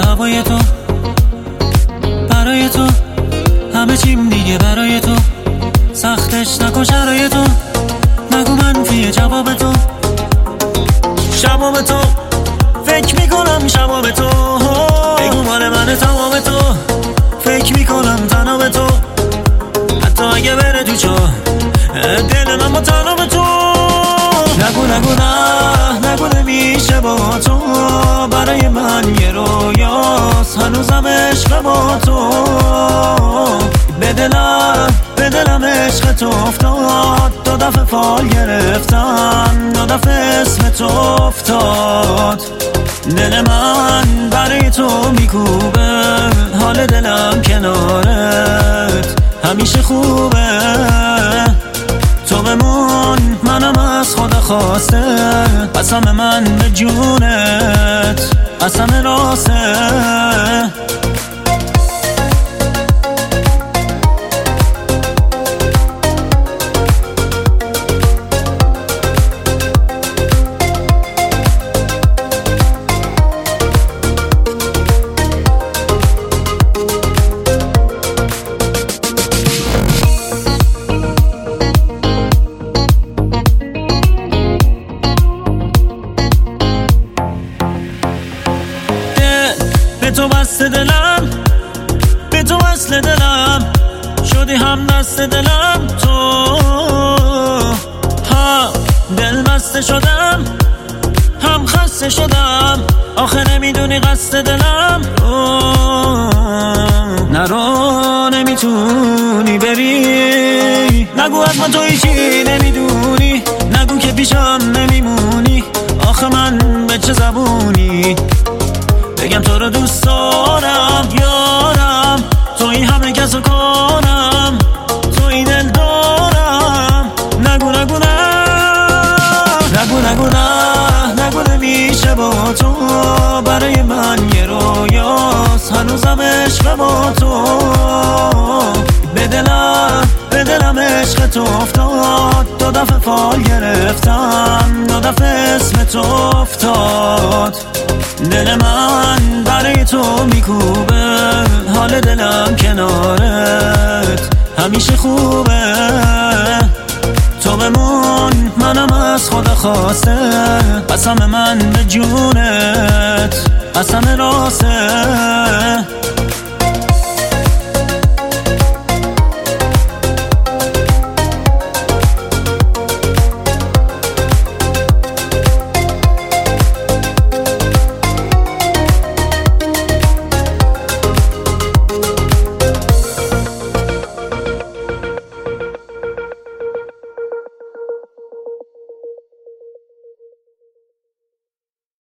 هوای تو، برای تو همه چیم دیگه برای تو، سختش نکن شرایط تو، نگو منفیه جواب تو، شباب تو فکر میکنم شباب تو، بگو مال منه تمام تو، فکر میکنم تنها به تو، حتی اگه بره تو چا دل من با تنها به تو، نگو نگو نمیشه با تو، برای من یه رویاست هنوزم عشق با تو، به دلم عشق تو افتاد، دو دفعه فال گرفتم، دو دفعه اسم تو افتاد، دل من برای تو میکوبه، حال دلم کنارت همیشه خوبه، تو بمون منم از خدا خواسته، قسم من به جونت قسم راسته. به تو بسته دلم، به تو وصل دلم، شدی هم دست دلم، تو هم دل بسته شدم هم خسته شدم، آخه نمیدونی قصد دلم، نرو نمیتونی بری، نگو از من تو هیچی نمیدونی، نگو که پیشم نمیمونی، آخه من به چه زبونی بگم تو رو دوست دارم یارم، توی همه کسو کنم، توی دل دارم، نگو نمیشه با تو، برای من یه رویاست هنوزم عشق با تو، به دلم عشق تو افتاد، دو دفعه فال گرفتم، دو دفعه اسم تو افتاد، دل من برای تو میکوبه، حال دلم کنارت همیشه خوبه، تو بمون منم از خدا خواسته، قسم من به جونت قسم راسته.